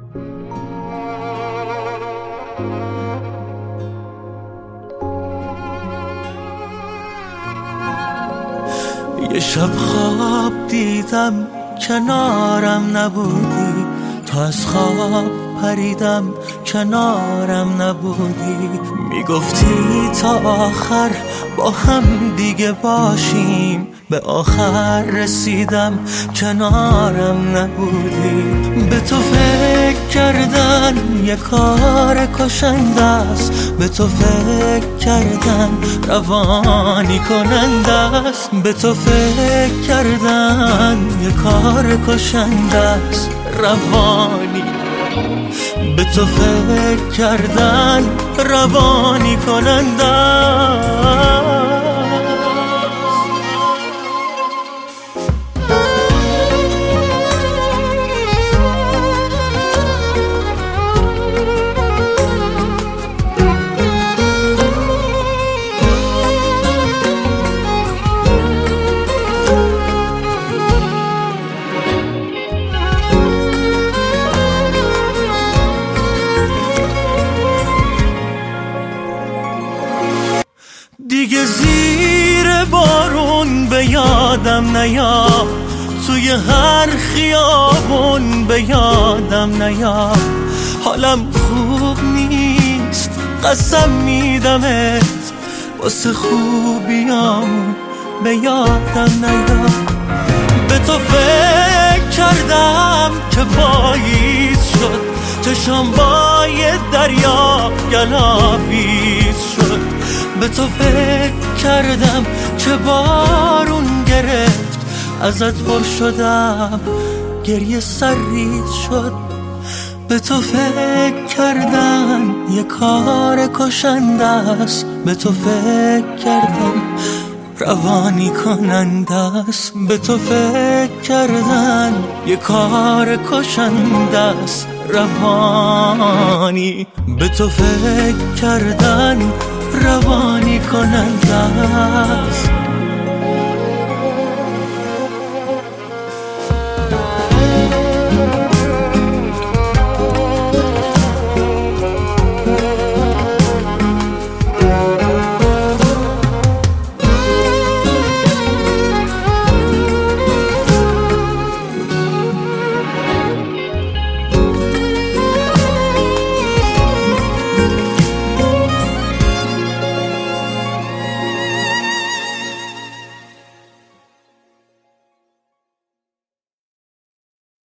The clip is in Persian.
یه شب خواب دیدم کنارم نبودی، تا از خواب پریدم کنارم نبودی. میگفتی تا آخر با هم دیگه باشیم، به آخر رسیدم کنارم نبودی. به تو فکر کردن یه کار کشنده است، به تو فکر کردن روانی کننده است، به تو فکر کردن یه کار کشنده است روانی، به تو فکر کردن روانی کننده است. دیگه زیر بارون به یادم نیاد، توی هر خیابون به یادم نیاد. حالم خوب نیست قسم میدمت، واسه خوبیامون به یادم نیاد. به تو فکر کردم که پاییز شد، چشام با یه دریا گلاویز شد. به تو فکر کردم که بارون گرفت، ازت پر شدم گریه سرریز شد. به تو فکر کردن یه کار کشنده است، به تو فکر کردم روانی کننده است، به تو فکر کردن یه کار کشنده است روانی، به تو فکر کردن روانی کننده است.